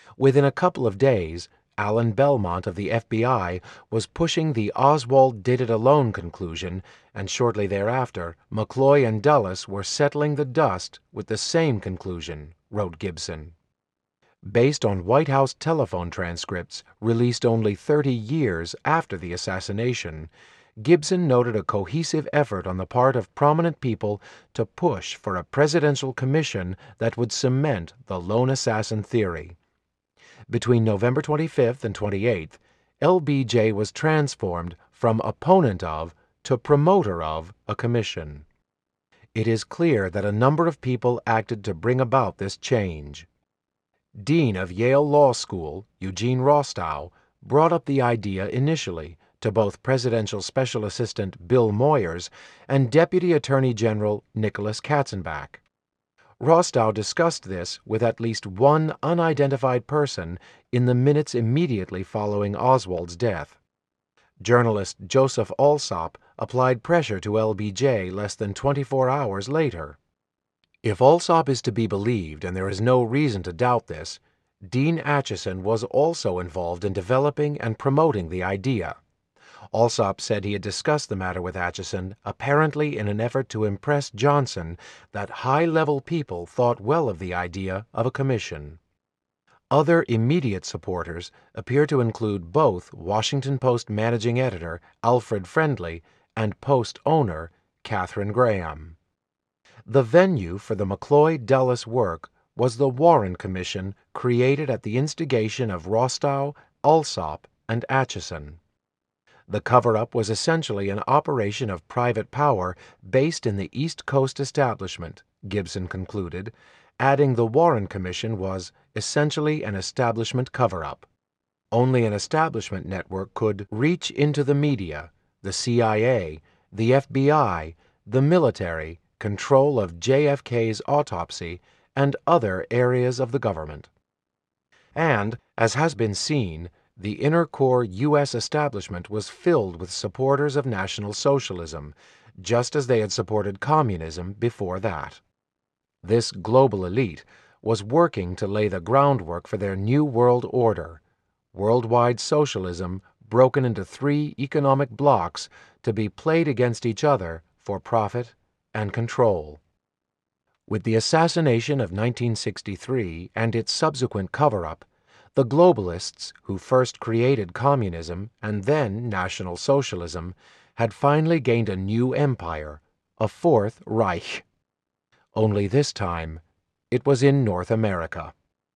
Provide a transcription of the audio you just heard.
Within a couple of days, Alan Belmont of the FBI was pushing the Oswald did it alone conclusion, and shortly thereafter, McCloy and Dulles were settling the dust with the same conclusion, wrote Gibson. Based on White House telephone transcripts released only 30 years after the assassination, Gibson noted a cohesive effort on the part of prominent people to push for a presidential commission that would cement the lone assassin theory. Between November 25th and 28th, LBJ was transformed from opponent of to promoter of a commission. It is clear that a number of people acted to bring about this change. Dean of Yale Law School, Eugene Rostow, brought up the idea initially to both Presidential Special Assistant Bill Moyers and Deputy Attorney General Nicholas Katzenbach. Rostow discussed this with at least one unidentified person in the minutes immediately following Oswald's death. Journalist Joseph Alsop applied pressure to LBJ less than 24 hours later. If Alsop is to be believed, and there is no reason to doubt this, Dean Acheson was also involved in developing and promoting the idea. Alsop said he had discussed the matter with Acheson, apparently in an effort to impress Johnson that high-level people thought well of the idea of a commission. Other immediate supporters appear to include both Washington Post managing editor Alfred Friendly and Post owner Katharine Graham. The venue for the McCloy-Dulles work was the Warren Commission created at the instigation of Rostow, Alsop, and Acheson. The cover-up was essentially an operation of private power based in the East Coast establishment, Gibson concluded, adding the Warren Commission was essentially an establishment cover-up. Only an establishment network could reach into the media, the CIA, the FBI, the military, control of JFK's autopsy, and other areas of the government. And, as has been seen, the inner core U.S. establishment was filled with supporters of National Socialism, just as they had supported communism before that. This global elite was working to lay the groundwork for their new world order, worldwide socialism broken into 3 economic blocks to be played against each other for profit and control. With the assassination of 1963 and its subsequent cover-up, the globalists, who first created communism and then National Socialism, had finally gained a new empire, a Fourth Reich. Only this time, it was in North America.